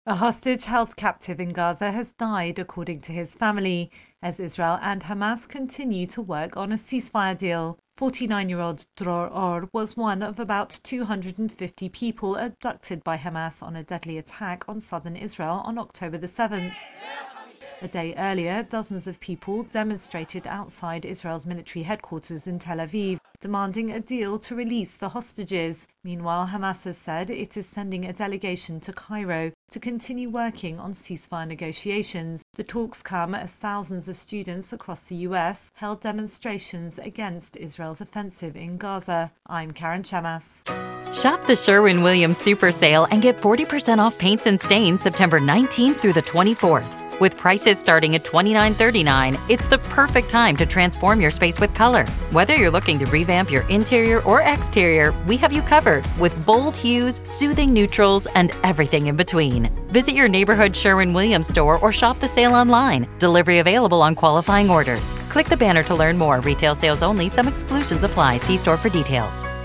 A hostage held captive in Gaza has died, according to his family, as Israel and Hamas continue to work on a ceasefire deal. 49-year-old Dror Or was one of about 250 people abducted by Hamas on a deadly attack on southern Israel on October the 7th. A day earlier, dozens of people demonstrated outside Israel's military headquarters in Tel Aviv, demanding a deal to release the hostages. Meanwhile, Hamas has said it is sending a delegation to Cairo to continue working on ceasefire negotiations. The talks come as thousands of students across the US held demonstrations against Israel's offensive in Gaza. I'm Karen Chamas. Shop the Sherwin-Williams Super Sale and get 40% off paints and stains September 19th through the 24th. With prices starting at $29.39, it's the perfect time to transform your space with color. Whether you're looking to revamp your interior or exterior, we have you covered with bold hues, soothing neutrals, and everything in between. Visit your neighborhood Sherwin-Williams store or shop the sale online. Delivery available on qualifying orders. Click the banner to learn more. Retail sales only. Some exclusions apply. See store for details.